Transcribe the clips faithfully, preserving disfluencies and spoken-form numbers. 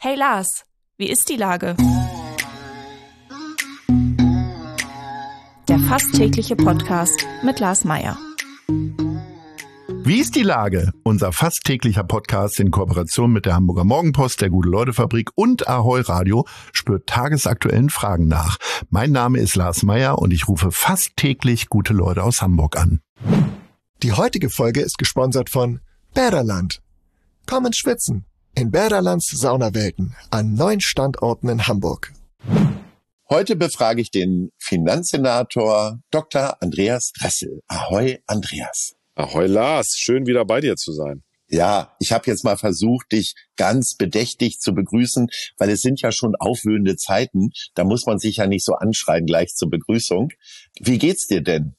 Hey Lars, wie ist die Lage? Der fast tägliche Podcast mit Lars Meyer. Wie ist die Lage? Unser fast täglicher Podcast in Kooperation mit der Hamburger Morgenpost, der Gute-Leute-Fabrik und Ahoi Radio spürt tagesaktuellen Fragen nach. Mein Name ist Lars Meyer und ich rufe fast täglich gute Leute aus Hamburg an. Die heutige Folge ist gesponsert von Bäderland. Komm ins Schwitzen in Bäderlands Saunawelten an neun Standorten in Hamburg. Heute befrage ich den Finanzsenator Doktor Andreas Dressel. Ahoi, Andreas. Ahoi Lars, schön wieder bei dir zu sein. Ja, ich habe jetzt mal versucht, dich ganz bedächtig zu begrüßen, weil es sind ja schon aufwühlende Zeiten. Da muss man sich ja nicht so anschreien gleich zur Begrüßung. Wie geht's dir denn?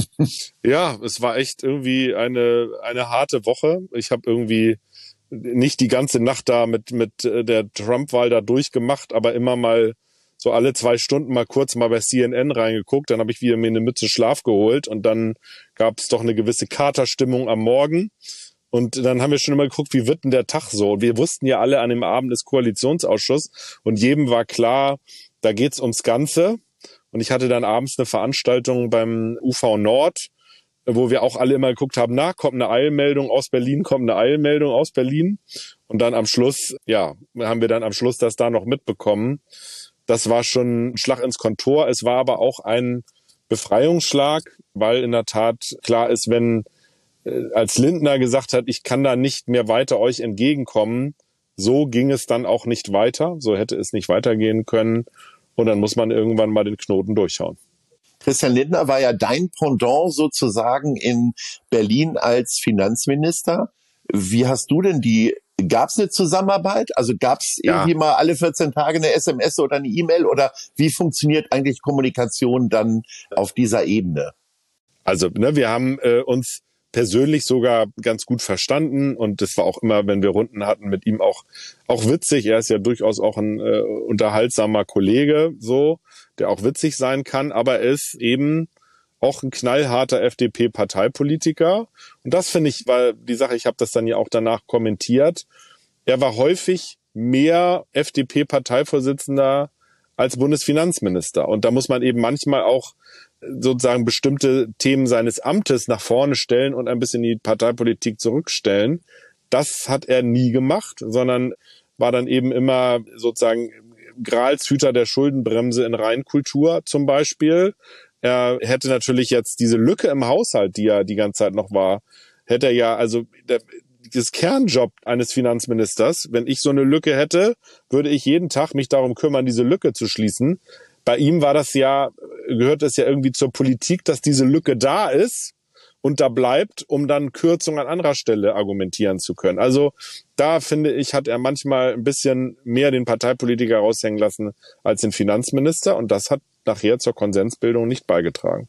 Ja, es war echt irgendwie eine eine harte Woche. Ich habe irgendwie nicht die ganze Nacht da mit mit der Trump-Wahl da durchgemacht, aber immer mal so alle zwei Stunden mal kurz mal bei C N N reingeguckt, dann habe ich wieder mir eine Mütze Schlaf geholt und dann gab es doch eine gewisse Katerstimmung am Morgen und dann haben wir schon immer geguckt, wie wird denn der Tag so? Und wir wussten ja alle, an dem Abend ist Koalitionsausschuss und jedem war klar, da geht's ums Ganze und ich hatte dann abends eine Veranstaltung beim U V Nord, wo wir auch alle immer geguckt haben, na, kommt eine Eilmeldung aus Berlin, kommt eine Eilmeldung aus Berlin und dann am Schluss, ja, haben wir dann am Schluss das da noch mitbekommen. Das war schon ein Schlag ins Kontor. Es war aber auch ein Befreiungsschlag, weil in der Tat klar ist, wenn äh, als Lindner gesagt hat, ich kann da nicht mehr weiter euch entgegenkommen, so ging es dann auch nicht weiter. So hätte es nicht weitergehen können. Und dann muss man irgendwann mal den Knoten durchhauen. Christian Lindner war ja dein Pendant sozusagen in Berlin als Finanzminister. Wie hast du denn die Gab es eine Zusammenarbeit? Also gab es ja. irgendwie mal alle vierzehn Tage eine S M S oder eine E-Mail? Oder wie funktioniert eigentlich Kommunikation dann auf dieser Ebene? Also ne, wir haben äh, uns persönlich sogar ganz gut verstanden. Und das war auch immer, wenn wir Runden hatten, mit ihm auch auch witzig. Er ist ja durchaus auch ein äh, unterhaltsamer Kollege, so, der auch witzig sein kann. Aber er ist eben auch ein knallharter F D P-Parteipolitiker. Und das finde ich, war die Sache, ich habe das dann ja auch danach kommentiert, er war häufig mehr F D P-Parteivorsitzender als Bundesfinanzminister. Und da muss man eben manchmal auch sozusagen bestimmte Themen seines Amtes nach vorne stellen und ein bisschen die Parteipolitik zurückstellen. Das hat er nie gemacht, sondern war dann eben immer sozusagen Gralshüter der Schuldenbremse in Reinkultur zum Beispiel. Er hätte natürlich jetzt diese Lücke im Haushalt, die ja die ganze Zeit noch war, hätte er ja, also der, das Kernjob eines Finanzministers, wenn ich so eine Lücke hätte, würde ich jeden Tag mich darum kümmern, diese Lücke zu schließen. Bei ihm war das ja, gehört es ja irgendwie zur Politik, dass diese Lücke da ist und da bleibt, um dann Kürzungen an anderer Stelle argumentieren zu können. Also da finde ich, hat er manchmal ein bisschen mehr den Parteipolitiker raushängen lassen als den Finanzminister und das hat nachher zur Konsensbildung nicht beigetragen.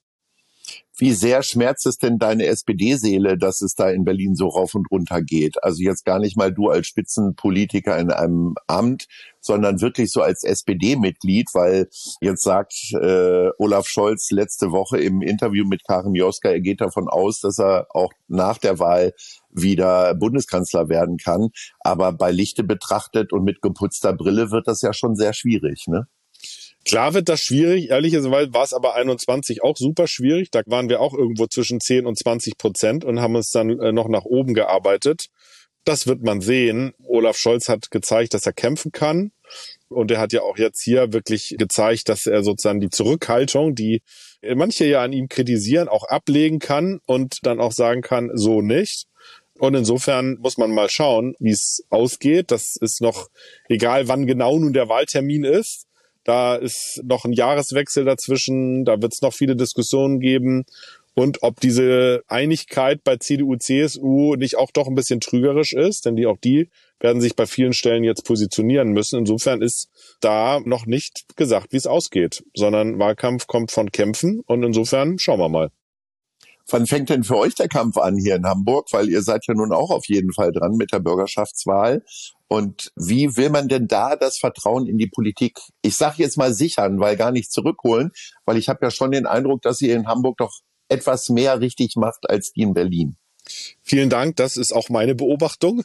Wie sehr schmerzt es denn deine S P D-Seele, dass es da in Berlin so rauf und runter geht? Also jetzt gar nicht mal du als Spitzenpolitiker in einem Amt, sondern wirklich so als S P D-Mitglied, weil jetzt sagt äh, Olaf Scholz letzte Woche im Interview mit Karin Mioska, er geht davon aus, dass er auch nach der Wahl wieder Bundeskanzler werden kann. Aber bei Lichte betrachtet und mit geputzter Brille wird das ja schon sehr schwierig, ne? Klar wird das schwierig, ehrlicherweise war es aber einundzwanzig auch super schwierig. Da waren wir auch irgendwo zwischen zehn und zwanzig Prozent und haben uns dann äh, noch nach oben gearbeitet. Das wird man sehen. Olaf Scholz hat gezeigt, dass er kämpfen kann. Und er hat ja auch jetzt hier wirklich gezeigt, dass er sozusagen die Zurückhaltung, die manche ja an ihm kritisieren, auch ablegen kann und dann auch sagen kann, so nicht. Und insofern muss man mal schauen, wie es ausgeht. Das ist noch, egal wann genau nun der Wahltermin ist. Da ist noch ein Jahreswechsel dazwischen, da wird es noch viele Diskussionen geben. Und ob diese Einigkeit bei C D U, C S U nicht auch doch ein bisschen trügerisch ist, denn die auch die werden sich bei vielen Stellen jetzt positionieren müssen. Insofern ist da noch nicht gesagt, wie es ausgeht, sondern Wahlkampf kommt von Kämpfen und insofern schauen wir mal. Wann fängt denn für euch der Kampf an hier in Hamburg? Weil ihr seid ja nun auch auf jeden Fall dran mit der Bürgerschaftswahl. Und wie will man denn da das Vertrauen in die Politik, ich sage jetzt mal sichern, weil gar nicht zurückholen? Weil ich habe ja schon den Eindruck, dass ihr in Hamburg doch etwas mehr richtig macht als die in Berlin. Vielen Dank, das ist auch meine Beobachtung.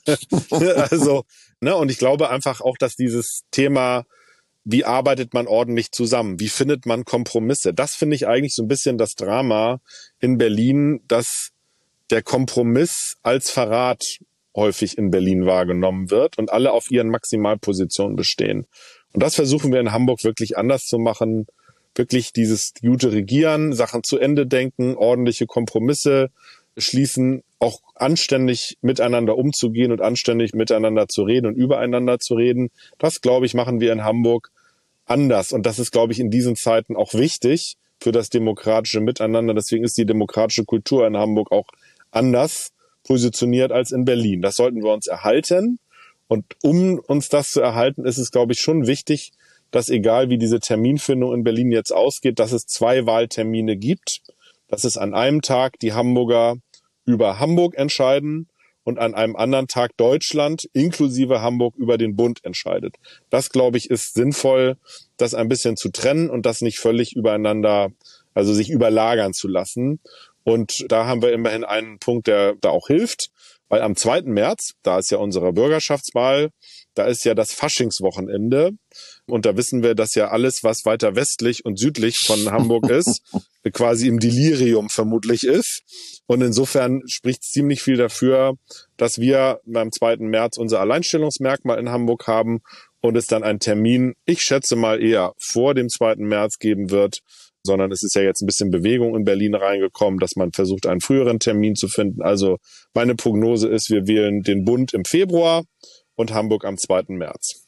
Also, ne, und ich glaube einfach auch, dass dieses Thema, wie arbeitet man ordentlich zusammen? Wie findet man Kompromisse? Das finde ich eigentlich so ein bisschen das Drama in Berlin, dass der Kompromiss als Verrat häufig in Berlin wahrgenommen wird und alle auf ihren Maximalpositionen bestehen. Und das versuchen wir in Hamburg wirklich anders zu machen. Wirklich dieses gute Regieren, Sachen zu Ende denken, ordentliche Kompromisse schließen, auch anständig miteinander umzugehen und anständig miteinander zu reden und übereinander zu reden. Das, glaube ich, machen wir in Hamburg anders. Und das ist, glaube ich, in diesen Zeiten auch wichtig für das demokratische Miteinander. Deswegen ist die demokratische Kultur in Hamburg auch anders positioniert als in Berlin. Das sollten wir uns erhalten. Und um uns das zu erhalten, ist es, glaube ich, schon wichtig, dass egal wie diese Terminfindung in Berlin jetzt ausgeht, dass es zwei Wahltermine gibt. Dass es an einem Tag die Hamburger über Hamburg entscheiden und an einem anderen Tag Deutschland inklusive Hamburg über den Bund entscheidet. Das, glaube ich, ist sinnvoll, das ein bisschen zu trennen und das nicht völlig übereinander, also sich überlagern zu lassen. Und da haben wir immerhin einen Punkt, der da auch hilft, weil am zweiten März, da ist ja unsere Bürgerschaftswahl, da ist ja das Faschingswochenende. Und da wissen wir, dass ja alles, was weiter westlich und südlich von Hamburg ist, quasi im Delirium vermutlich ist. Und insofern spricht ziemlich viel dafür, dass wir beim zweiten März unser Alleinstellungsmerkmal in Hamburg haben und es dann einen Termin, ich schätze mal eher vor dem zweiten März geben wird, sondern es ist ja jetzt ein bisschen Bewegung in Berlin reingekommen, dass man versucht, einen früheren Termin zu finden. Also meine Prognose ist, wir wählen den Bund im Februar und Hamburg am zweiten März.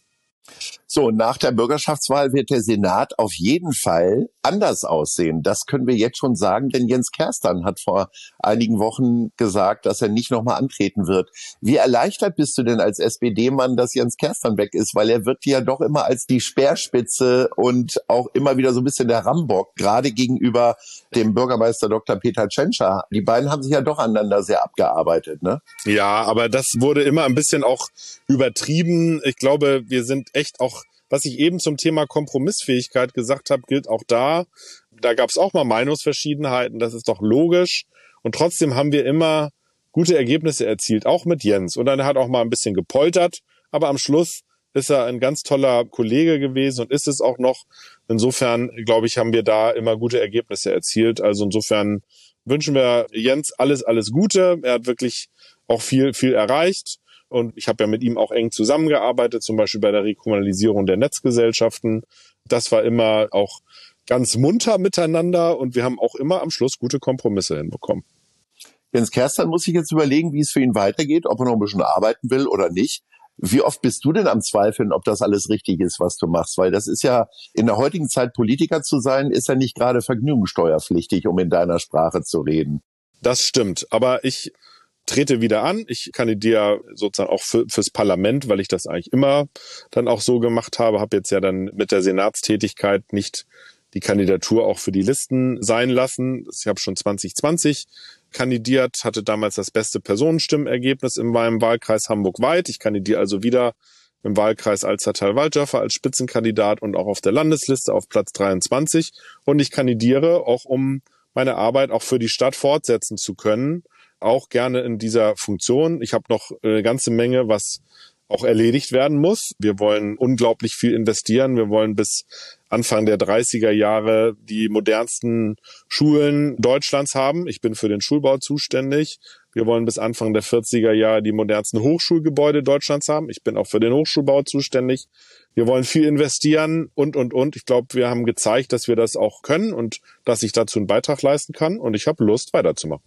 So, nach der Bürgerschaftswahl wird der Senat auf jeden Fall anders aussehen. Das können wir jetzt schon sagen, denn Jens Kerstan hat vor einigen Wochen gesagt, dass er nicht nochmal antreten wird. Wie erleichtert bist du denn als S P D-Mann, dass Jens Kerstan weg ist? Weil er wird ja doch immer als die Speerspitze und auch immer wieder so ein bisschen der Rambock, gerade gegenüber dem Bürgermeister Doktor Peter Tschentscher. Die beiden haben sich ja doch aneinander sehr abgearbeitet, ne? Ja, aber das wurde immer ein bisschen auch übertrieben. Ich glaube, wir sind echt auch, was ich eben zum Thema Kompromissfähigkeit gesagt habe, gilt auch da. Da gab es auch mal Meinungsverschiedenheiten, das ist doch logisch. Und trotzdem haben wir immer gute Ergebnisse erzielt, auch mit Jens. Und dann hat er auch mal ein bisschen gepoltert, aber am Schluss ist er ein ganz toller Kollege gewesen und ist es auch noch. Insofern, glaube ich, haben wir da immer gute Ergebnisse erzielt. Also insofern wünschen wir Jens alles, alles Gute. Er hat wirklich auch viel, viel erreicht. Und ich habe ja mit ihm auch eng zusammengearbeitet, zum Beispiel bei der Rekommunalisierung der Netzgesellschaften. Das war immer auch ganz munter miteinander und wir haben auch immer am Schluss gute Kompromisse hinbekommen. Jens Kerstan muss sich jetzt überlegen, wie es für ihn weitergeht, ob er noch ein bisschen arbeiten will oder nicht. Wie oft bist du denn am Zweifeln, ob das alles richtig ist, was du machst? Weil das ist ja, in der heutigen Zeit Politiker zu sein, ist ja nicht gerade vergnügungssteuerpflichtig, um in deiner Sprache zu reden. Das stimmt, aber ich trete wieder an. Ich kandidiere sozusagen auch für, fürs Parlament, weil ich das eigentlich immer dann auch so gemacht habe. Habe jetzt ja dann mit der Senatstätigkeit nicht die Kandidatur auch für die Listen sein lassen. Ich habe schon zwanzig zwanzig kandidiert, hatte damals das beste Personenstimmenergebnis in meinem Wahlkreis Hamburg-Weit. Ich kandidiere also wieder im Wahlkreis Alzertal-Waldörfer als Spitzenkandidat und auch auf der Landesliste auf Platz dreiundzwanzig. Und ich kandidiere auch, um meine Arbeit auch für die Stadt fortsetzen zu können, auch gerne in dieser Funktion. Ich habe noch eine ganze Menge, was auch erledigt werden muss. Wir wollen unglaublich viel investieren. Wir wollen bis Anfang der dreißiger Jahre die modernsten Schulen Deutschlands haben. Ich bin für den Schulbau zuständig. Wir wollen bis Anfang der vierziger Jahre die modernsten Hochschulgebäude Deutschlands haben. Ich bin auch für den Hochschulbau zuständig. Wir wollen viel investieren und, und, und. Ich glaube, wir haben gezeigt, dass wir das auch können und dass ich dazu einen Beitrag leisten kann. Und ich habe Lust, weiterzumachen.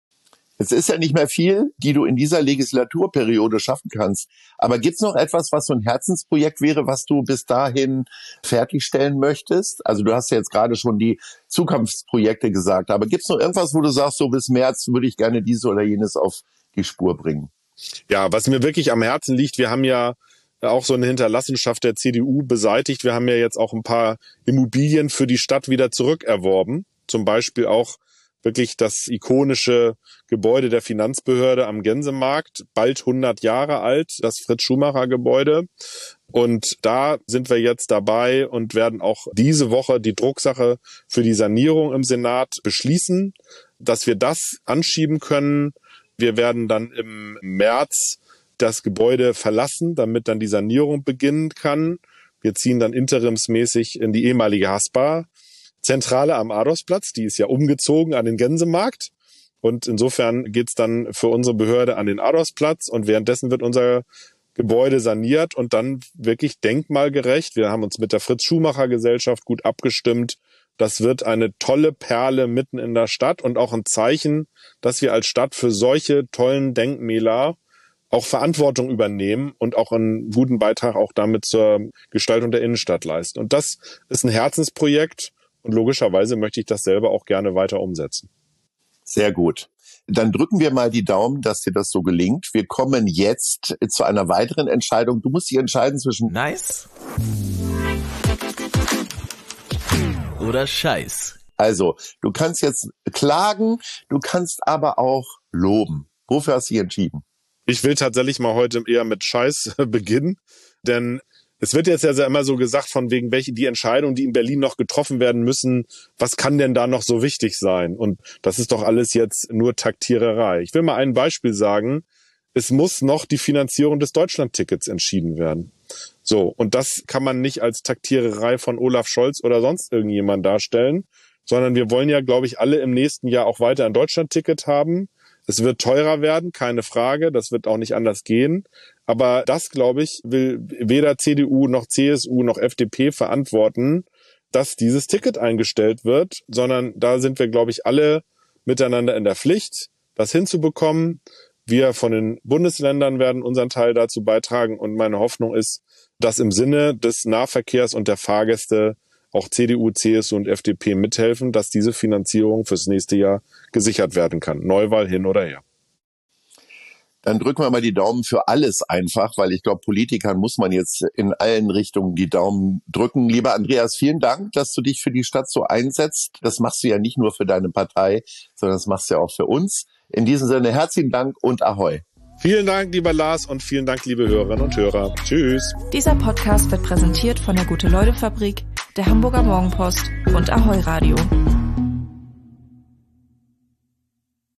Es ist ja nicht mehr viel, die du in dieser Legislaturperiode schaffen kannst. Aber gibt's noch etwas, was so ein Herzensprojekt wäre, was du bis dahin fertigstellen möchtest? Also du hast ja jetzt gerade schon die Zukunftsprojekte gesagt, aber gibt's noch irgendwas, wo du sagst, so bis März würde ich gerne dieses oder jenes auf die Spur bringen? Ja, was mir wirklich am Herzen liegt, wir haben ja auch so eine Hinterlassenschaft der C D U beseitigt. Wir haben ja jetzt auch ein paar Immobilien für die Stadt wieder zurückerworben. Zum Beispiel auch wirklich das ikonische Gebäude der Finanzbehörde am Gänsemarkt, bald hundert Jahre alt, das Fritz-Schumacher-Gebäude. Und da sind wir jetzt dabei und werden auch diese Woche die Drucksache für die Sanierung im Senat beschließen, dass wir das anschieben können. Wir werden dann im März das Gebäude verlassen, damit dann die Sanierung beginnen kann. Wir ziehen dann interimsmäßig in die ehemalige Haspa-Zentrale am Adolfsplatz. Die ist ja umgezogen an den Gänsemarkt. Und insofern geht's dann für unsere Behörde an den Adolfsplatz. Und währenddessen wird unser Gebäude saniert und dann wirklich denkmalgerecht. Wir haben uns mit der Fritz-Schumacher-Gesellschaft gut abgestimmt. Das wird eine tolle Perle mitten in der Stadt und auch ein Zeichen, dass wir als Stadt für solche tollen Denkmäler auch Verantwortung übernehmen und auch einen guten Beitrag auch damit zur Gestaltung der Innenstadt leisten. Und das ist ein Herzensprojekt und logischerweise möchte ich das selber auch gerne weiter umsetzen. Sehr gut. Dann drücken wir mal die Daumen, dass dir das so gelingt. Wir kommen jetzt zu einer weiteren Entscheidung. Du musst dich entscheiden zwischen nice oder scheiß. Also, du kannst jetzt klagen, du kannst aber auch loben. Wofür hast du dich entschieden? Ich will tatsächlich mal heute eher mit Scheiß beginnen, denn es wird jetzt ja immer so gesagt, von wegen welche die Entscheidungen, die in Berlin noch getroffen werden müssen, was kann denn da noch so wichtig sein? Und das ist doch alles jetzt nur Taktiererei. Ich will mal ein Beispiel sagen. Es muss noch die Finanzierung des Deutschlandtickets entschieden werden. So, und das kann man nicht als Taktiererei von Olaf Scholz oder sonst irgendjemand darstellen, sondern wir wollen ja, glaube ich, alle im nächsten Jahr auch weiter ein Deutschlandticket haben. Es wird teurer werden, keine Frage, das wird auch nicht anders gehen. Aber das, glaube ich, will weder C D U noch C S U noch F D P verantworten, dass dieses Ticket eingestellt wird, sondern da sind wir, glaube ich, alle miteinander in der Pflicht, das hinzubekommen. Wir von den Bundesländern werden unseren Teil dazu beitragen und meine Hoffnung ist, dass im Sinne des Nahverkehrs und der Fahrgäste auch C D U, C S U und F D P mithelfen, dass diese Finanzierung fürs nächste Jahr gesichert werden kann. Neuwahl hin oder her. Dann drücken wir mal die Daumen für alles einfach, weil ich glaube, Politikern muss man jetzt in allen Richtungen die Daumen drücken. Lieber Andreas, vielen Dank, dass du dich für die Stadt so einsetzt. Das machst du ja nicht nur für deine Partei, sondern das machst du ja auch für uns. In diesem Sinne, herzlichen Dank und Ahoi. Vielen Dank, lieber Lars, und vielen Dank, liebe Hörerinnen und Hörer. Tschüss. Dieser Podcast wird präsentiert von der Gute-Leute-Fabrik, der Hamburger Morgenpost und Ahoi Radio.